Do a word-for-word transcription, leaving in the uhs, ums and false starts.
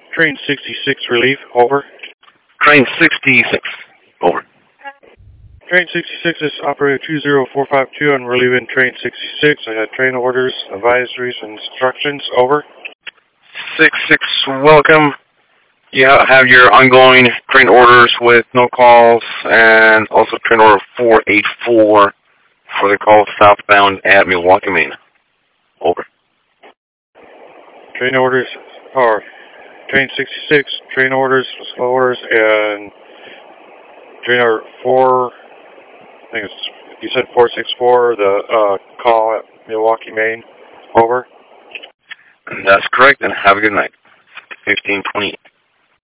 Train sixty-six relief, over. Train sixty-six, over. Train sixty-six is operator two zero four five two. I'm relieving train sixty-six. I had train orders, advisories, and instructions, over. six six, welcome. You have your ongoing train orders with no calls, and also train order four eight four for the call southbound at Milwaukee, Maine. Over. Train orders are train sixty-six, train orders, slow orders, and train order four, I think it's, you said four six four, the uh, call at Milwaukee, Maine. Over. That's correct, and have a good night. fifteen twenty-eight.